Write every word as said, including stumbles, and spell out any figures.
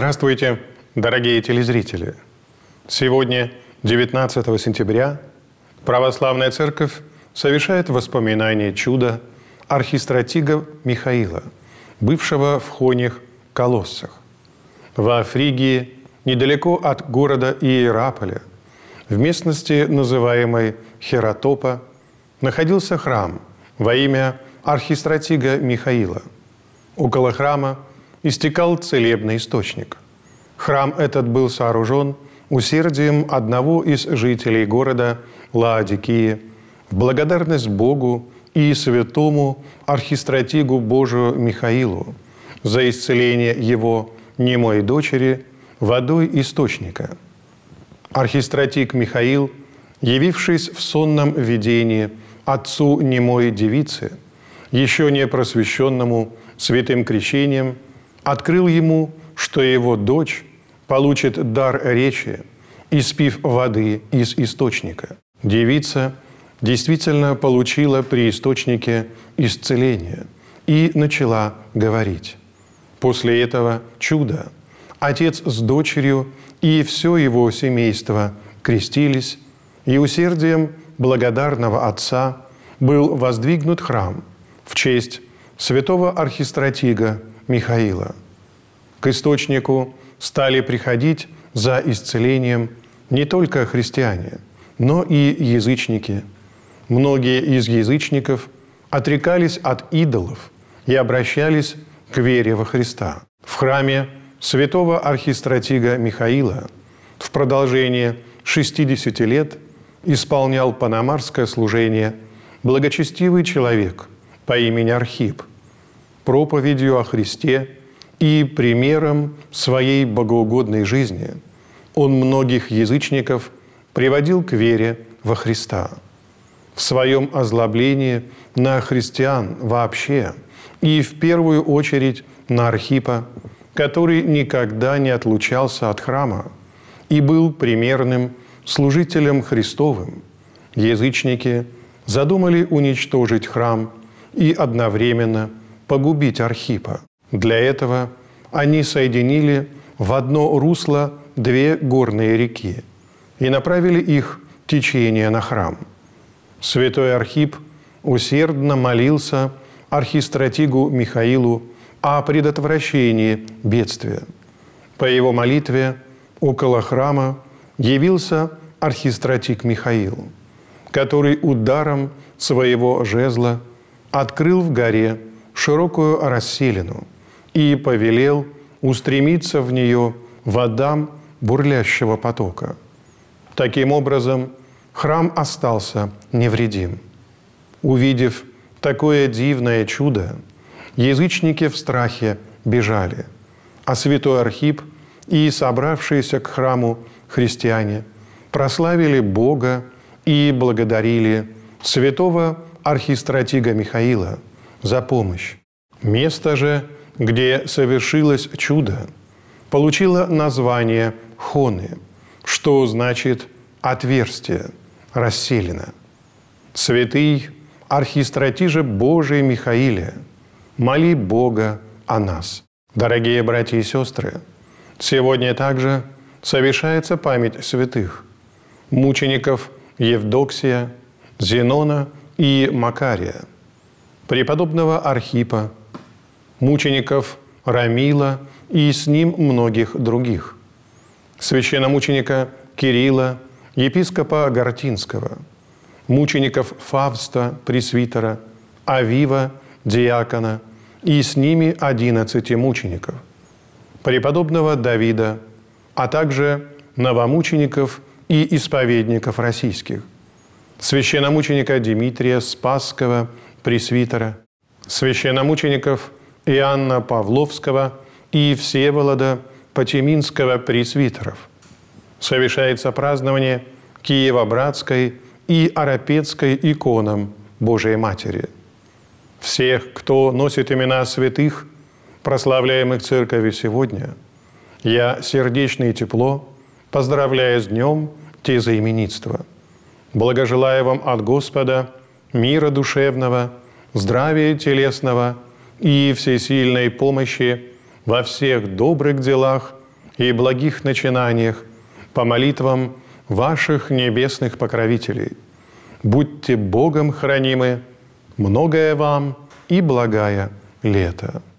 Здравствуйте, дорогие телезрители! Сегодня, девятнадцатого сентября, Православная Церковь совершает воспоминание чуда архистратига Михаила, бывшего в Хонях Колоссах. Во Фригии, недалеко от города Иераполя, в местности, называемой Хератопа, находился храм во имя архистратига Михаила. Около храма истекал целебный источник. Храм этот был сооружен усердием одного из жителей города Лаодикии в благодарность Богу и святому архистратигу Божию Михаилу за исцеление его немой дочери водой источника. Архистратиг Михаил, явившись в сонном видении отцу немой девицы, еще не просвещенному святым крещением, открыл ему, что его дочь получит дар речи, испив воды из источника. Девица действительно получила при источнике исцеление и начала говорить. После этого чуда отец с дочерью и все его семейство крестились, и усердием благодарного отца был воздвигнут храм в честь святого архистратига Михаила. К источнику стали приходить за исцелением не только христиане, но и язычники. Многие из язычников отрекались от идолов и обращались к вере во Христа. В храме святого архистратига Михаила в продолжение шестидесяти лет исполнял панамарское служение благочестивый человек по имени Архип. Проповедью о Христе и примером своей богоугодной жизни он многих язычников приводил к вере во Христа. В своем озлоблении на христиан вообще и в первую очередь на Архипа, который никогда не отлучался от храма и был примерным служителем Христовым, язычники задумали уничтожить храм и одновременно погубить Архипа. Для этого они соединили в одно русло две горные реки и направили их течение на храм. Святой Архип усердно молился архистратигу Михаилу о предотвращении бедствия. По его молитве около храма явился архистратиг Михаил, который ударом своего жезла открыл в горе широкую расселину и повелел устремиться в нее водам бурлящего потока. Таким образом, храм остался невредим. Увидев такое дивное чудо, язычники в страхе бежали, а святой Архип и собравшиеся к храму христиане прославили Бога и благодарили святого архистратига Михаила за помощь. Место же, где совершилось чудо, получило название Хоны, что значит «отверстие», «расселено». Святый архистратиже Божий Михаиле, моли Бога о нас. Дорогие братья и сестры, сегодня также совершается память святых мучеников Евдоксия, Зенона и Макария, преподобного Архипа, мучеников Рамила и с ним многих других, священномученика Кирилла, епископа Гортинского, мучеников Фавста, пресвитера, Авива, диакона, и с ними одиннадцати мучеников, преподобного Давида, а также новомучеников и исповедников российских, священномученика Дмитрия Спасского, пресвитера, священномучеников Иоанна Павловского и Всеволода Потеминского, пресвитеров. Совершается празднование Киево-Братской и Оропецкой иконам Божией Матери. Всех, кто носит имена святых, прославляемых Церковью сегодня, я сердечно и тепло поздравляю с днем тезаименитства. Благожелаю вам от Господа мира душевного, здравия телесного и всесильной помощи во всех добрых делах и благих начинаниях по молитвам ваших небесных покровителей. Будьте Богом хранимы, многое вам и благая лето.